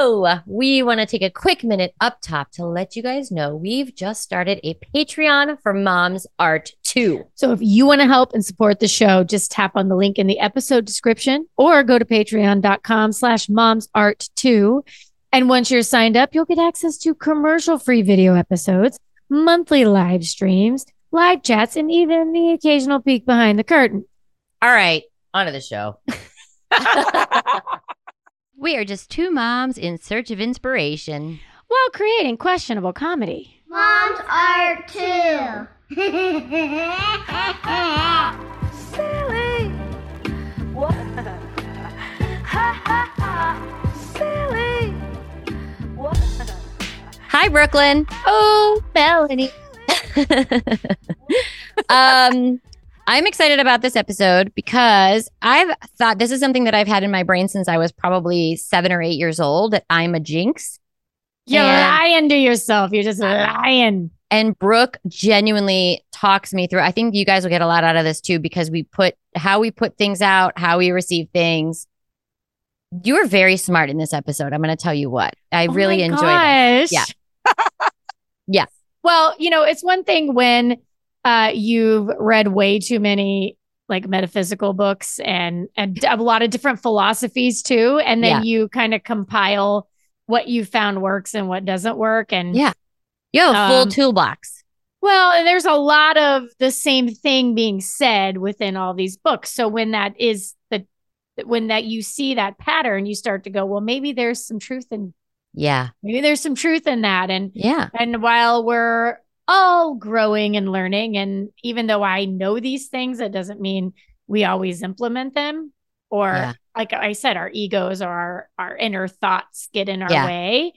So we want to take a quick minute up top to let you guys know we've just started a Patreon for Mom's Art 2. So if you want to help and support the show, just tap on the link in the episode description or go to patreon.com/momsart2. And once you're signed up, you'll get access to commercial-free video episodes, monthly live streams, live chats, and even the occasional peek behind the curtain. All right, on to the show. We are just two moms in search of inspiration while creating questionable comedy. Mom's Art 2. Silly. What? Ha ha ha. Silly. What? Hi, Brooklyn. Oh, Melanie. I'm excited about this episode because I've thought this is something that I've had in my brain since I was probably 7 or 8 years old, that I'm a jinx. You're lying to yourself. You're just lying. And Brooke genuinely talks me through. I think you guys will get a lot out of this too, because how we put things out, how we receive things. You were very smart in this episode. I'm going to tell you what. I really enjoyed it. Yeah. Yeah. Well, it's one thing when you've read way too many like metaphysical books and a lot of different philosophies too. And then you kind of compile what you found works and what doesn't work. And you have a full toolbox. Well, and there's a lot of the same thing being said within all these books. So when you see that pattern, you start to go, well, maybe there's some truth in. Yeah. Maybe there's some truth in that. And and while we're all growing and learning, and even though I know these things, it doesn't mean we always implement them, or like I said, our egos or our inner thoughts get in our way.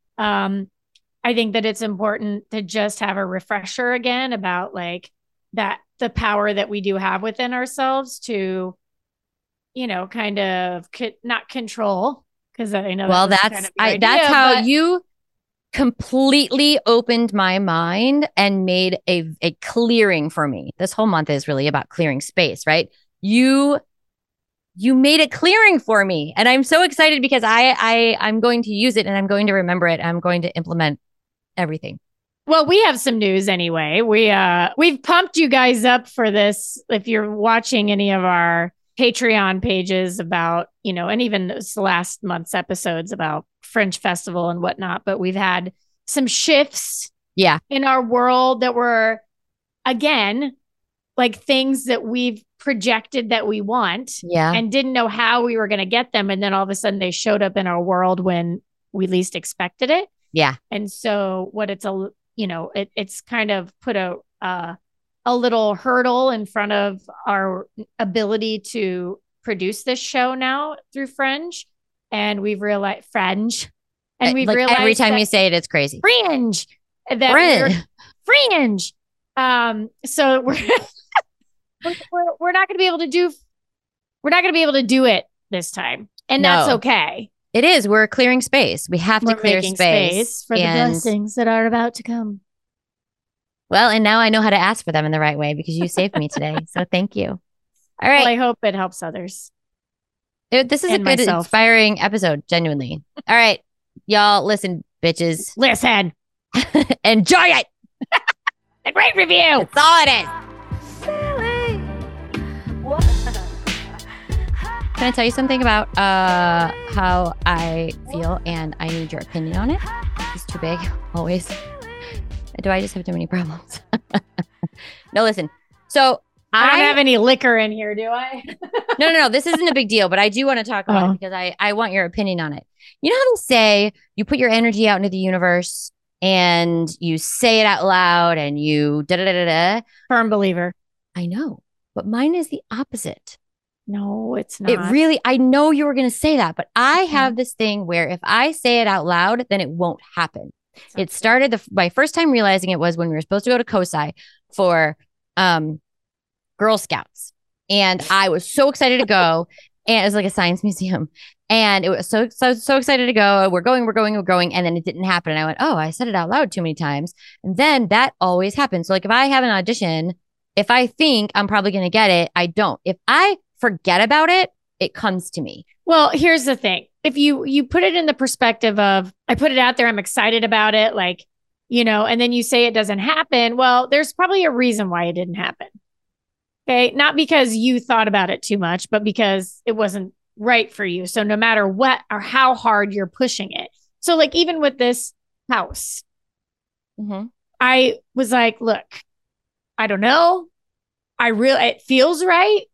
I think that it's important to just have a refresher again about like that, the power that we do have within ourselves to, kind of not control. Because I know that's how you completely opened my mind and made a clearing for me. This whole month is really about clearing space, right? You made a clearing for me, and I'm so excited because I'm going to use it, and I'm going to remember it. I'm going to implement everything. Well, we have some news anyway. We've pumped you guys up for this. If you're watching any of our Patreon pages about, and even this last month's episodes about Fringe Festival and whatnot, but we've had some shifts in our world that were, again, like things that we've projected that we want and didn't know how we were going to get them. And then all of a sudden they showed up in our world when we least expected it. Yeah. And so it's kind of put a little hurdle in front of our ability to produce this show now through Fringe. And we've realized Fringe. And we've realized every time you say it, it's crazy. Fringe. Fringe. So we're not going to be able to do it this time. And that's okay. It is. We're clearing space. We have to clear space for the blessings that are about to come. Well, and now I know how to ask for them in the right way because you saved me today. So thank you. All right. Well, I hope it helps others. This is a good, inspiring episode, genuinely. All right. Y'all, listen, bitches. Listen. Enjoy it. A great review. That's all it is. Silly. What? Can I tell you something about how I feel, and I need your opinion on it? It's too big, always. Do I just have too many problems? No, listen. So I don't have any liquor in here, do I? No. This isn't a big deal, but I do want to talk about it because I want your opinion on it. You know how they say you put your energy out into the universe and you say it out loud and you da-da-da-da-da? Firm believer. I know, but mine is the opposite. No, it's not. I know you were going to say that, but I have this thing where if I say it out loud, then it won't happen. It started, my first time realizing it was when we were supposed to go to COSI for Girl Scouts. And I was so excited to go. And it was like a science museum. And it was so excited to go. We're going. And then it didn't happen. And I went, oh, I said it out loud too many times. And then that always happens. So like if I have an audition, if I think I'm probably going to get it, I don't. If I forget about it, it comes to me. Well, here's the thing. if you put it in the perspective of, I put it out there, I'm excited about it, like, and then you say it doesn't happen. Well, there's probably a reason why it didn't happen. Okay. Not because you thought about it too much, but because it wasn't right for you. So no matter what or how hard you're pushing it. So like, even with this house, I was like, look, I don't know. It feels right.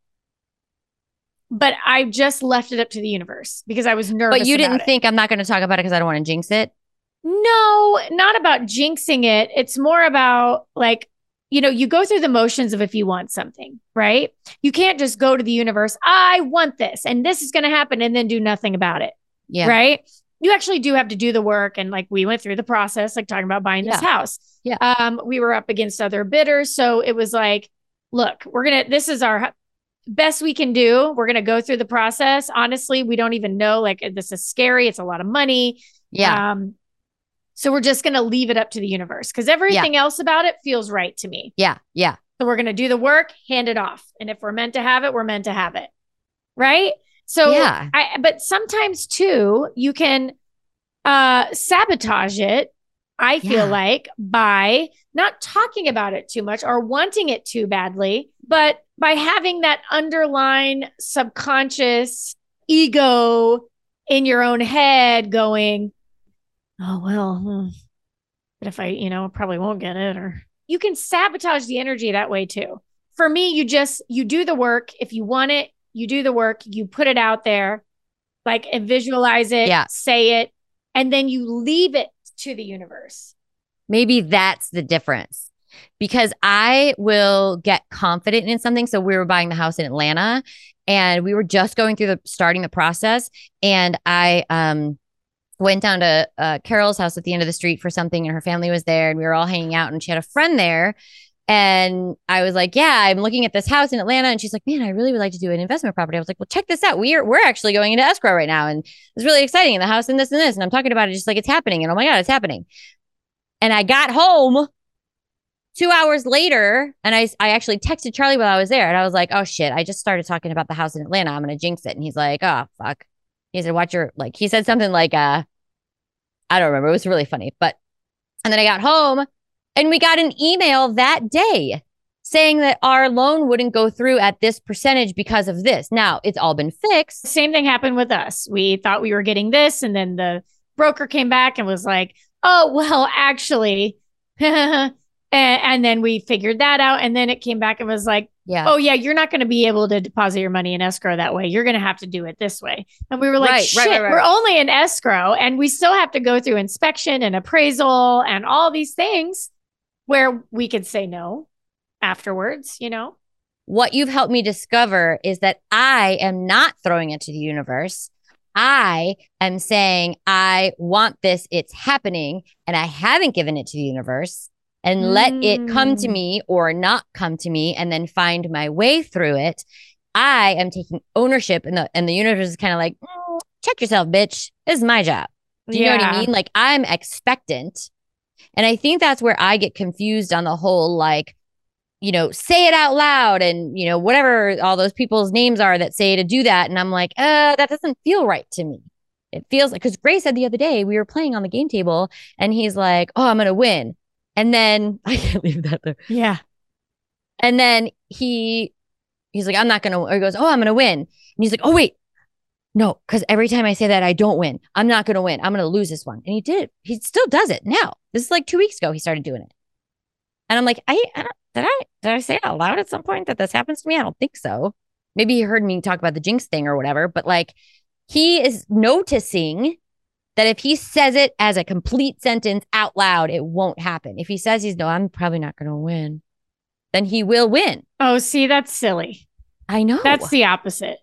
But I just left it up to the universe because I was nervous. But you didn't think I'm not going to talk about it because I don't want to jinx it? No, not about jinxing it. It's more about like, you go through the motions of if you want something, right? You can't just go to the universe, I want this and this is going to happen and then do nothing about it. Yeah. Right. You actually do have to do the work. And like we went through the process, like talking about buying this house. Yeah. We were up against other bidders. So it was like, look, this is our best we can do. We're going to go through the process. Honestly, we don't even know, like, this is scary. It's a lot of money. Yeah. So we're just going to leave it up to the universe because everything else about it feels right to me. Yeah. Yeah. So we're going to do the work, hand it off. And if we're meant to have it, we're meant to have it. Right. So, but sometimes too, you can sabotage it, I feel like, by not talking about it too much or wanting it too badly, but by having that underlying subconscious ego in your own head going, oh, well, but if I probably won't get it, or you can sabotage the energy that way too. For me, you do the work. If you want it, you do the work, you put it out there, like, and visualize it, say it, and then you leave it to the universe. Maybe that's the difference, because I will get confident in something. So we were buying the house in Atlanta and we were just going through starting the process. And I went down to Carol's house at the end of the street for something, and her family was there and we were all hanging out, and she had a friend there. And I was like, yeah, I'm looking at this house in Atlanta. And she's like, man, I really would like to do an investment property. I was like, well, check this out. We're actually going into escrow right now. And it's really exciting. And the house and this and this. And I'm talking about it just like it's happening. And oh my God, it's happening. And I got home 2 hours later, and I actually texted Charlie while I was there. And I was like, oh shit, I just started talking about the house in Atlanta. I'm going to jinx it. And he's like, oh, fuck. He said, he said something like, I don't remember. It was really funny. And then I got home, and we got an email that day saying that our loan wouldn't go through at this percentage because of this. Now, it's all been fixed. Same thing happened with us. We thought we were getting this, and then the broker came back and was like, oh, well, actually. and then we figured that out. And then it came back and was like, oh, yeah, you're not going to be able to deposit your money in escrow that way. You're going to have to do it this way. And we were like, shit, we're only in escrow, and we still have to go through inspection and appraisal and all these things, where we could say no afterwards, What you've helped me discover is that I am not throwing it to the universe. I am saying, I want this, it's happening, and I haven't given it to the universe, and let it come to me or not come to me, and then find my way through it. I am taking ownership, and the universe is kind of like, check yourself, bitch. This is my job. Do you know what I mean? Like, I'm expectant. And I think that's where I get confused on the whole, like, say it out loud and, whatever all those people's names are that say to do that. And I'm like, that doesn't feel right to me. It feels like, because Gray said the other day, we were playing on the game table and he's like, oh, I'm going to win. And then I can't leave that there. Yeah. And then he's like, I'm not going to, or he goes, oh, I'm going to win. And he's like, oh, wait. No, because every time I say that, I don't win. I'm not going to win. I'm going to lose this one. And he did. He still does it now. This is like 2 weeks ago he started doing it. And I'm like, did I say it out loud at some point that this happens to me? I don't think so. Maybe he heard me talk about the jinx thing or whatever. But like, he is noticing that if he says it as a complete sentence out loud, it won't happen. If he says I'm probably not going to win, then he will win. Oh, see, that's silly. I know. That's the opposite.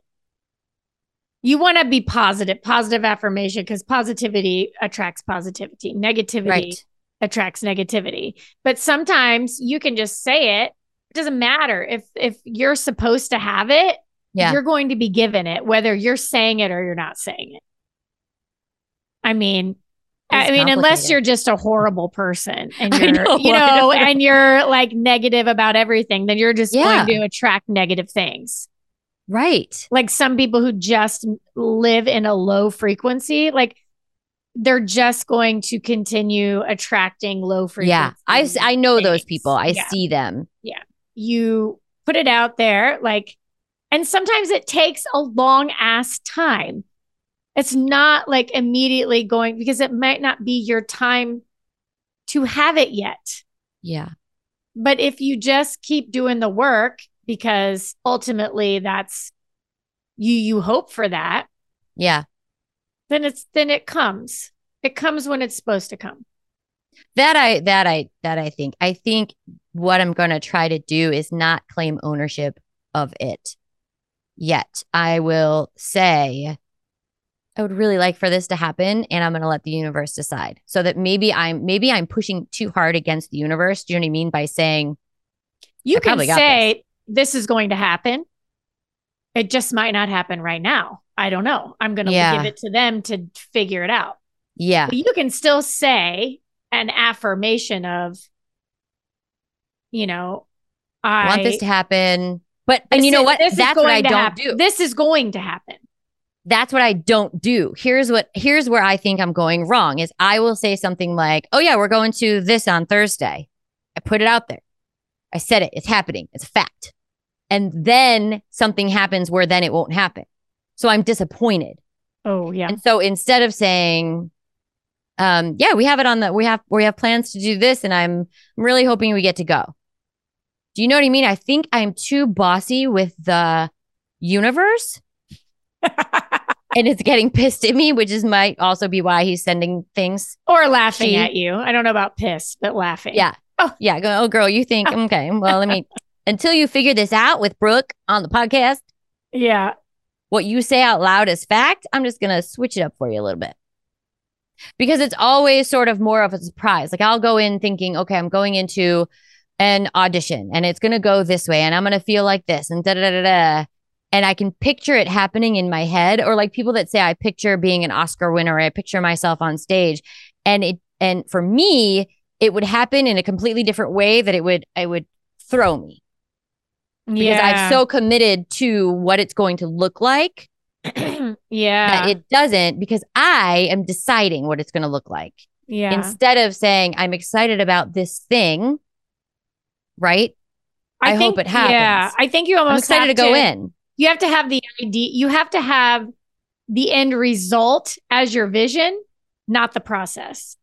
You want to be positive affirmation, because positivity attracts positivity. Negativity attracts negativity. But sometimes you can just say it. It doesn't matter. If you're supposed to have it, you're going to be given it, whether you're saying it or you're not saying it. I mean, unless you're just a horrible person and you're, and you're like negative about everything, then you're just going to attract negative things. Right. Like some people who just live in a low frequency, like they're just going to continue attracting low frequency. Yeah. I know those things. people. I Yeah. see them. You put it out there, like, and sometimes it takes a long ass time. It's not like immediately going, because it might not be your time to have it yet. Yeah. But if you just keep doing the work, because ultimately that's you hope for that, Yeah. then it comes. It comes when it's supposed to come. That I think what I'm going to try to do is not claim ownership of it yet. I will say I would really like for this to happen, and I'm going to let the universe decide. So that maybe I'm pushing too hard against the universe. Do you know what I mean by saying You I can probably got say this is going to happen. It just might not happen right now. I don't know. I'm going to Yeah. give it to them to figure it out. yeah, But you can still say an affirmation of, I want this to happen. But and this you know is- what? this is That's what going I to don't happen. do. This is going to happen. That's what I don't do. Here's where I think I'm going wrong is I will say something like, "Oh yeah, we're going to this on Thursday." I put it out there. I said it. It's happening. It's a fact. And then something happens where then it won't happen. So I'm disappointed. Oh yeah. And so instead of saying, yeah, we have it on we have plans to do this and I'm really hoping we get to go. Do you know what I mean? I think I'm too bossy with the universe and it's getting pissed at me, which might also be why he's sending things. Or laughing at you. I don't know about piss, but laughing. Yeah. Oh. Yeah. Go, oh, girl, you think, okay, well, until you figure this out with Brooke on the podcast, Yeah. what you say out loud is fact, I'm just going to switch it up for you a little bit. Because it's always sort of more of a surprise. Like I'll go in thinking, okay, I'm going into an audition and it's going to go this way and I'm going to feel like this and da-da-da-da-da. And I can picture it happening in my head, or like people that say I picture being an Oscar winner, or I picture myself on stage. And for me, it would happen in a completely different way that it would throw me. Because I've so committed to what it's going to look like yeah. that it doesn't, because I am deciding what it's going to look like. Yeah. Instead of saying, I'm excited about this thing, right? I hope it happens. Yeah. I think you almost I'm excited have to go in. You have to have the idea. You have to have the end result as your vision, not the process.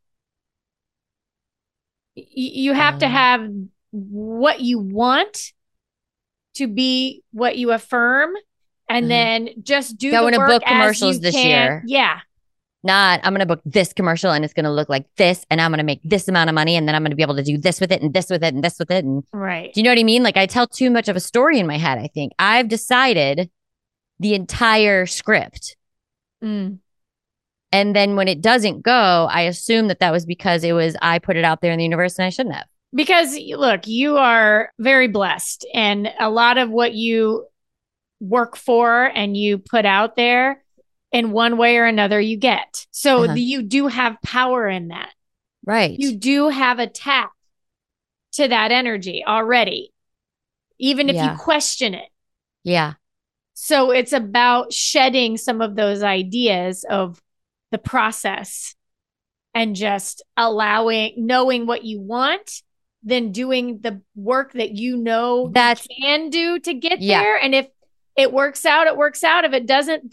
You have to have what you want to be what you affirm, and then just do Going the to work book as commercials you this can. year. Yeah. Not, I'm going to book this commercial and it's going to look like this and I'm going to make this amount of money and then I'm going to be able to do this with it and this with it and this with it. And Right. do you know what I mean? Like I tell too much of a story in my head, I think. I've decided the entire script. Mm. And then when it doesn't go, I assume that was because I put it out there in the universe and I shouldn't have. Because look, you are very blessed, and a lot of what you work for and you put out there in one way or another, you get. So you do have power in that. Right. You do have a tap to that energy already, even if you question it. Yeah. So it's about shedding some of those ideas of the process and just knowing what you want, then doing the work that you can do to get there. And if it works out, it works out. If it doesn't,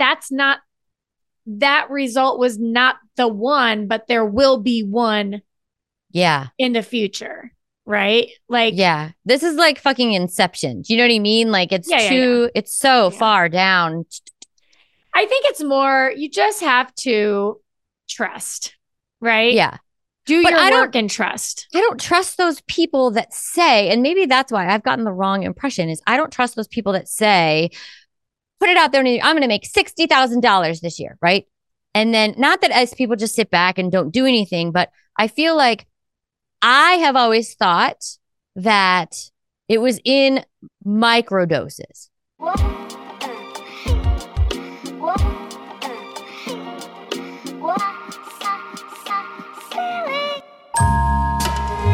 that result was not the one, but there will be one in the future. Right? Like, this is like fucking Inception. Do you know what I mean? Like it's it's so far down. I think it's more, you just have to trust, right? Yeah. Do your work and trust. I don't trust those people that say, and maybe that's why I've gotten the wrong impression, is I don't trust those people that say, put it out there and I'm going to make $60,000 this year, right? And then not that as people just sit back and don't do anything, but I feel like I have always thought that it was in micro doses.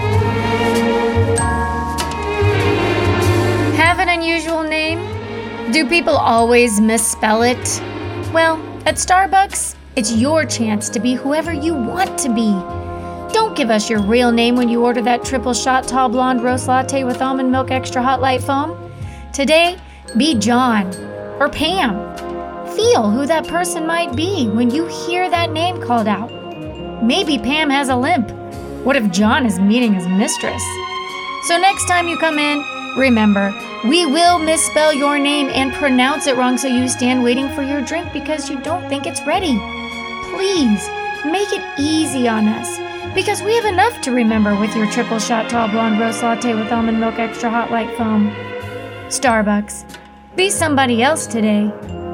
Have an unusual name? Do people always misspell it? Well, at Starbucks, it's your chance to be whoever you want to be. Don't give us your real name when you order that triple shot tall blonde roast latte with almond milk extra hot light foam. Today, be John or Pam. Feel who that person might be when you hear that name called out. Maybe Pam has a limp. What if John is meeting his mistress? So next time you come in, remember, we will misspell your name and pronounce it wrong so you stand waiting for your drink because you don't think it's ready. Please, make it easy on us because we have enough to remember with your triple shot tall blonde roast latte with almond milk extra hot light foam. Starbucks, be somebody else today.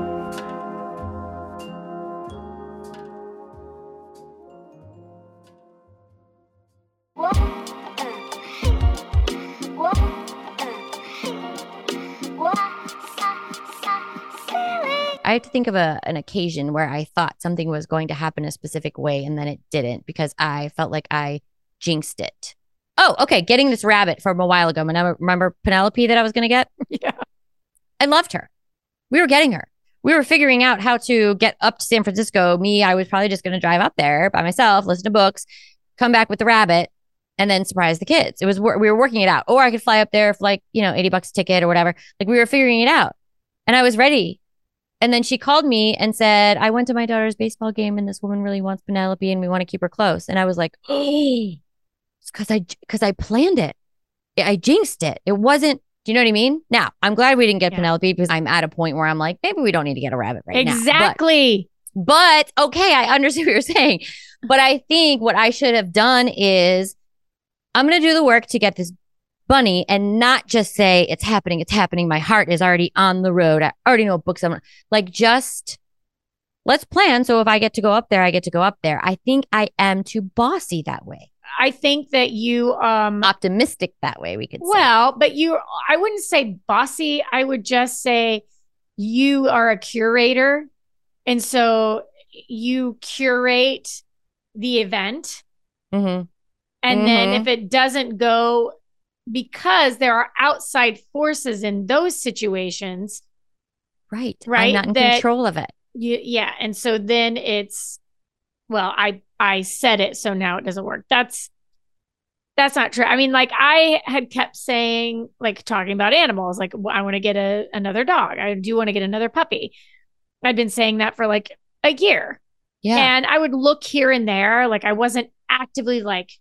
I have to think of an occasion where I thought something was going to happen a specific way and then it didn't because I felt like I jinxed it. Oh, okay. Getting this rabbit from a while ago. Remember Penelope that I was going to get? Yeah. I loved her. We were getting her. We were figuring out how to get up to San Francisco. I was probably just going to drive up there by myself, listen to books, come back with the rabbit, and then surprise the kids. We were working it out. Or I could fly up there for like, $80 a ticket or whatever. Like we were figuring it out. And I was ready. And then she called me and said, I went to my daughter's baseball game and this woman really wants Penelope and we want to keep her close. And I was like, oh, it's because I planned it. I jinxed it. It wasn't, do you know what I mean? Now, I'm glad we didn't get Penelope because I'm at a point where I'm like, maybe we don't need to get a rabbit right now. Exactly. But okay, I understand what you're saying. But I think what I should have done is I'm going to do the work to get this bunny and not just say it's happening. My heart is already on the road. I already know what books I'm like, just let's plan. So if I get to go up there, I get to go up there. I think I am too bossy that way. I think that you optimistic that way, we could say. Well, but I wouldn't say bossy. I would just say you are a curator. And so you curate the event. Mm-hmm. And then if it doesn't go, because there are outside forces in those situations. Right. I'm not in control of it. Yeah. And so then it's, well, I said it, so now it doesn't work. That's not true. I mean, like I had kept saying, like talking about animals, like I want to get another dog. I do want to get another puppy. I'd been saying that for like a year. Yeah. And I would look here and there. Like I wasn't actively like,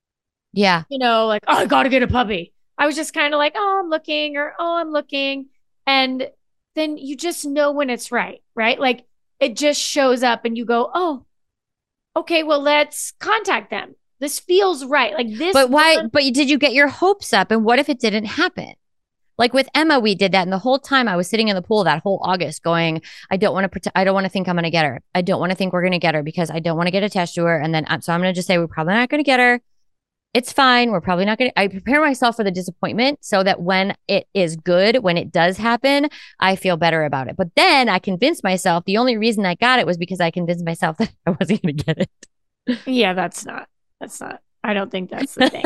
like, oh, I got to get a puppy. I was just kind of like, oh, I'm looking. And then you just know when it's right? Like it just shows up and you go, oh, okay, well, let's contact them. This feels right. Like this. But why? But did you get your hopes up? And what if it didn't happen? Like with Emma, we did that. And the whole time I was sitting in the pool that whole August going, I don't want to think I'm going to get her. I don't want to think we're going to get her because I don't want to get attached to her. And then, so I'm going to just say, we're probably not going to get her. It's fine. We're probably not going to, I prepare myself for the disappointment so that when it is good, when it does happen, I feel better about it. But then I convinced myself the only reason I got it was because I convinced myself that I wasn't going to get it. Yeah, that's not, I don't think that's the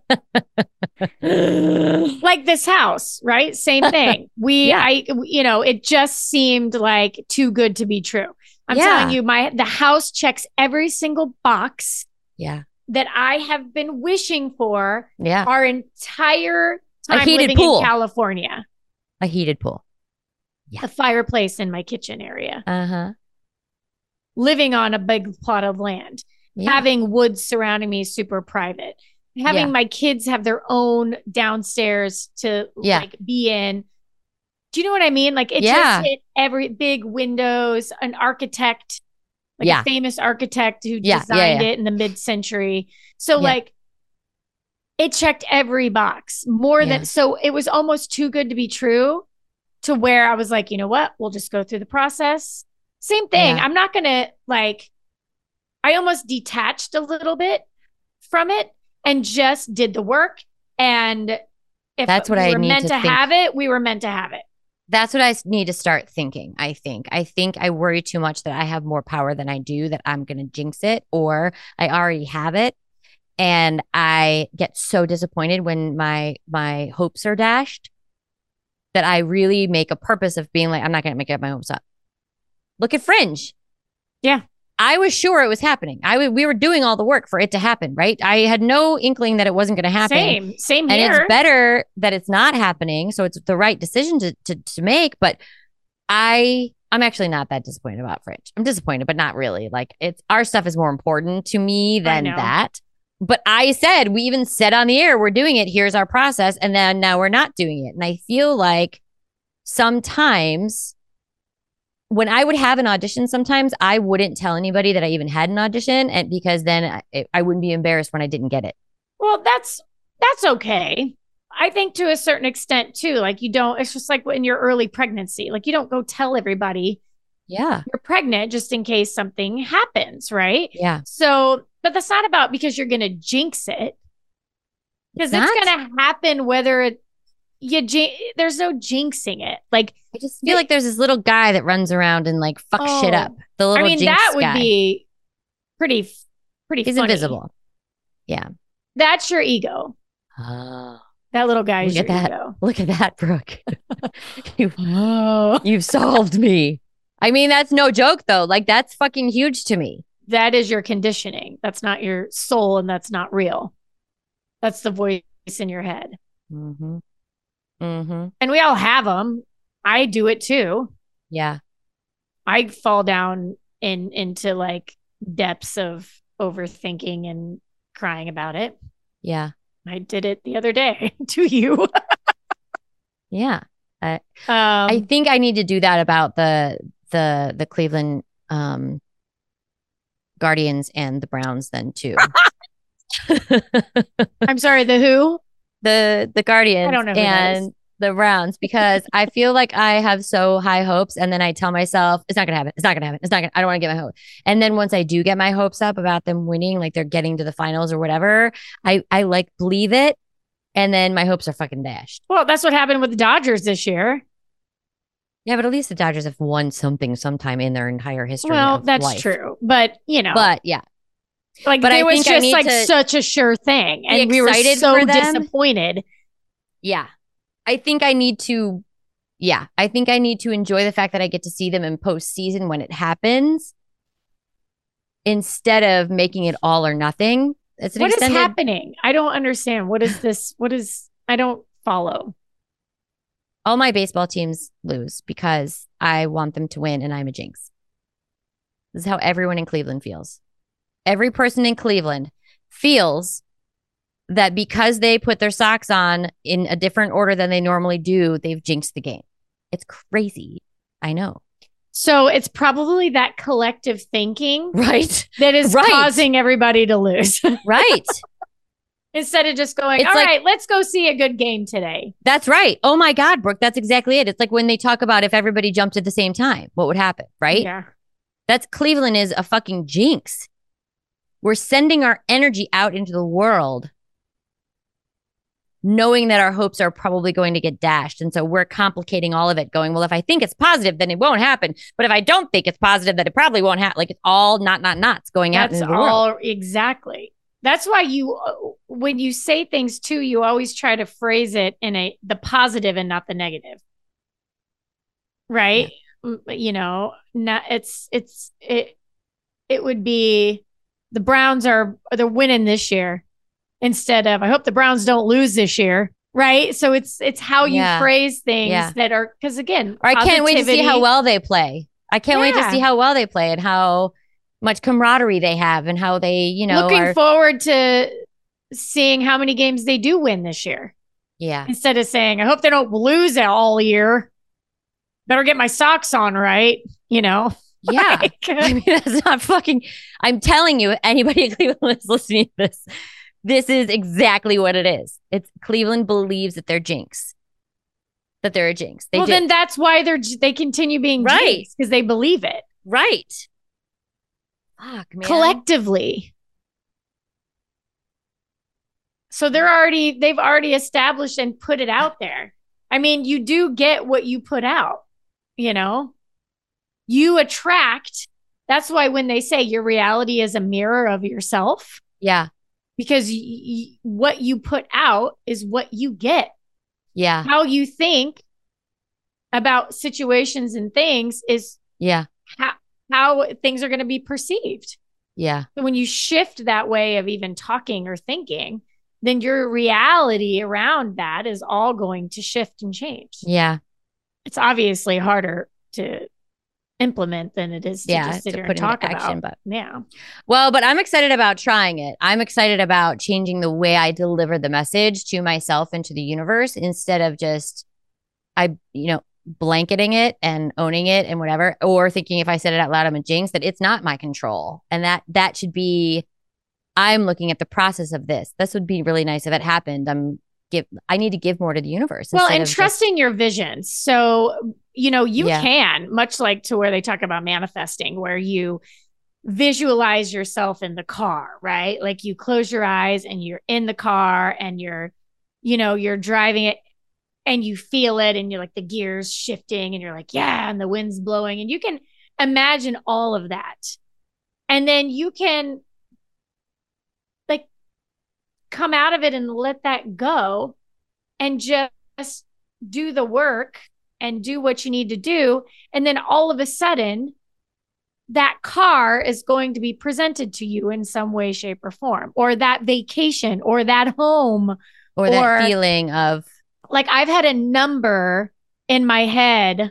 thing. Like this house, right? Same thing. It just seemed like too good to be true. I'm telling you, the house checks every single box. Yeah. That I have been wishing for Yeah. our entire time heated living pool. in California. A heated pool. Yeah. A fireplace in my kitchen area. Uh-huh. Living on a big plot of land. Yeah. Having woods surrounding me, super private. Having my kids have their own downstairs to like be in. Do you know what I mean? Like it just hit every big windows, an architect. Like a famous architect who designed it in the mid-century. So like it checked every box more than, so it was almost too good to be true to where I was like, you know what? We'll just go through the process. Same thing. I'm not going to I almost detached a little bit from it and just did the work. And if that's what we I were need meant to think. have it, we were meant to have it. That's what I need to start thinking, I think. I think I worry too much that I have more power than I do, that I'm going to jinx it, or I already have it. And I get so disappointed when my hopes are dashed that I really make a purpose of being like, I'm not going to get my hopes up. Look at Fringe. Yeah. I was sure it was happening. We were doing all the work for it to happen, right? I had no inkling that it wasn't going to happen. Same and here. it's better that it's not happening. So it's the right decision to make. But I'm actually not that disappointed about Fringe. I'm disappointed, but not really. Like our stuff is more important to me than that. But we even said on the air, we're doing it. Here's our process. And then now we're not doing it. And I feel like sometimes when I would have an audition, sometimes I wouldn't tell anybody that I even had an audition, and because then I wouldn't be embarrassed when I didn't get it. Well, that's okay. I think to a certain extent too, like it's just like in your early pregnancy, like you don't go tell everybody you're pregnant just in case something happens, right? Yeah. So, but that's not about because you're going to jinx it. Because it's going to happen whether there's no jinxing it. Like I just feel like there's this little guy that runs around and like fucks shit up. The little jinx that would guy. be pretty He's funny. invisible. Yeah. That's your ego. Oh. That little guy is your that. ego. Look at that, Brooke. You've solved me. I mean, that's no joke though. Like that's fucking huge to me. That is your conditioning. That's not your soul, and that's not real. That's the voice in your head. Mm-hmm. Mm-hmm. And we all have them. I do it too. Yeah. I fall down into like depths of overthinking and crying about it. Yeah. I did it the other day to you. Yeah. I think I need to do that about the Cleveland Guardians and the Browns then too. I'm sorry, the who? The Guardians I don't know who that is. and the Browns, because I feel like I have so high hopes, and then I tell myself it's not gonna happen. It's not gonna happen. It's not gonna. I don't want to get my hope. And then once I do get my hopes up about them winning, like they're getting to the finals or whatever, I like believe it, and then my hopes are fucking dashed. Well, that's what happened with the Dodgers this year. Yeah, but at least the Dodgers have won something sometime in their entire history. Well, that's life. true, but But yeah. Like, but it I was think just like such a sure thing. And we were so disappointed. Yeah. I think I need to enjoy the fact that I get to see them in postseason when it happens, instead of making it all or nothing. What is happening? I don't understand. What is this? I don't follow. All my baseball teams lose because I want them to win and I'm a jinx. This is how everyone in Cleveland feels. Every person in Cleveland feels that because they put their socks on in a different order than they normally do, they've jinxed the game. It's crazy. I know. So it's probably that collective thinking, right, that is causing everybody to lose. Right. Instead of just going, all right, let's go see a good game today. That's right. Oh my God, Brooke, that's exactly it. It's like when they talk about if everybody jumped at the same time, what would happen, right? Yeah. Cleveland is a fucking jinx. We're sending our energy out into the world knowing that our hopes are probably going to get dashed. And so we're complicating all of it, going, well, if I think it's positive, then it won't happen. But if I don't think it's positive, then it probably won't happen. Like it's all nots going out into the world. Exactly. That's why when you say things too, you always try to phrase it in the positive and not the negative. Right? Yeah. It would be the Browns they're winning this year, instead of I hope the Browns don't lose this year. Right. So it's how you phrase things that are, because again, or I can't wait to see how well they play. I can't wait to see how well they play and how much camaraderie they have and how they, looking forward to seeing how many games they do win this year. Yeah. Instead of saying, I hope they don't lose it all year. Better get my socks on, right? Yeah. I mean, that's not fucking, I'm telling you, anybody in Cleveland is listening to this. This is exactly what it is. It's Cleveland believes that they're jinx. That they're a jinx. Then that's why they continue being jinx, because they believe it. Right. Fuck, man. Collectively. So they've already established and put it out there. I mean, you do get what you put out, you attract. That's why when they say your reality is a mirror of yourself. Yeah. Because what you put out is what you get. Yeah. How you think about situations and things is Yeah. how things are going to be perceived. Yeah. So when you shift that way of even talking or thinking, then your reality around that is all going to shift and change. Yeah. It's obviously harder to implement than it is to just sit to here put and talk into action, about. but Yeah. well, but I'm excited about trying it. I'm excited about changing the way I deliver the message to myself and to the universe instead of just blanketing it and owning it and whatever, or thinking if I said it out loud, I'm a jinx, that it's not my control. And that should be, I'm looking at the process of this. This would be really nice if it happened. I need to give more to the universe. Well, and trusting your vision. So, you can, much like to where they talk about manifesting, where you visualize yourself in the car, right? Like you close your eyes and you're in the car and you're driving it and you feel it and you're like the gears shifting and you're like, yeah, and the wind's blowing and you can imagine all of that. And then you can like come out of it and let that go and just do the work and do what you need to do. And then all of a sudden, that car is going to be presented to you in some way, shape, or form, or that vacation, or that home, or that feeling of like I've had a number in my head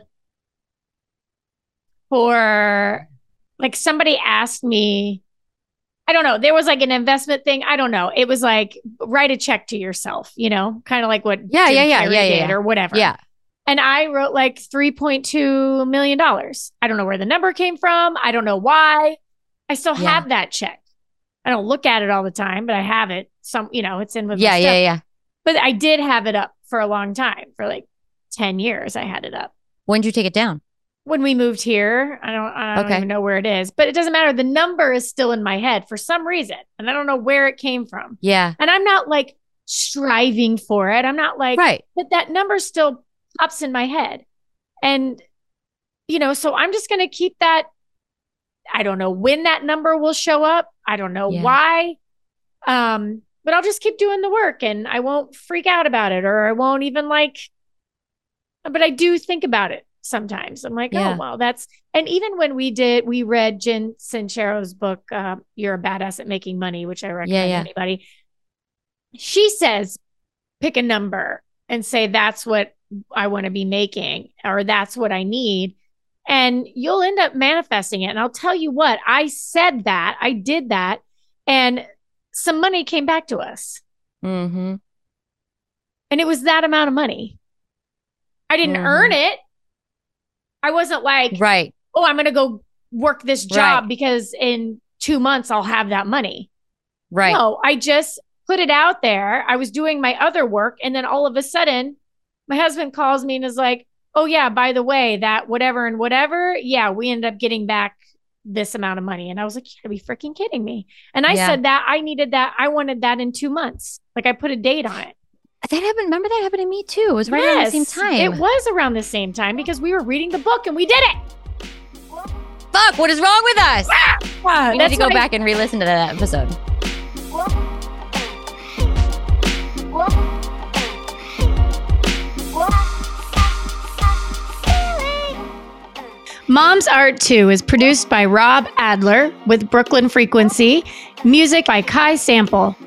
for like somebody asked me, I don't know, there was like an investment thing. I don't know. It was like write a check to yourself, kind of like what Jim Carrey did or whatever. Yeah. And I wrote like $3.2 million. I don't know where the number came from. I don't know why. I still have that check. I don't look at it all the time, but I have it. It's in with my stuff. Yeah. But I did have it up for a long time. For like 10 years, I had it up. When did you take it down? When we moved here. I don't even know where it is. But it doesn't matter. The number is still in my head for some reason. And I don't know where it came from. Yeah. And I'm not like striving for it. I'm not like, right. But that number still pops in my head. And, so I'm just going to keep that. I don't know when that number will show up. I don't know why. But I'll just keep doing the work and I won't freak out about it, or I won't even but I do think about it sometimes. I'm like, oh, well, and even when we read Jen Sincero's book, You're a Badass at Making Money, which I recommend to anybody. She says, pick a number and say, that's what I want to be making, or that's what I need. And you'll end up manifesting it. And I'll tell you what, I said that, I did that. And some money came back to us. Mm-hmm. And it was that amount of money. I didn't earn it. I wasn't like, right. Oh, I'm going to go work this job because in 2 months I'll have that money. Right. No, I just put it out there. I was doing my other work. And then all of a sudden my husband calls me and is like, oh yeah, by the way, that whatever and whatever. Yeah, we ended up getting back this amount of money. And I was like, you gotta be freaking kidding me. And I said that I needed that. I wanted that in 2 months. Like I put a date on it. That happened. Remember that happened to me too. It was right around the same time. It was around the same time because we were reading the book and we did it. Fuck, what is wrong with us? We need to go back and re-listen to that episode. Mom's Art 2 is produced by Rob Adler with Brooklyn Frequency. Music by Kai Sample.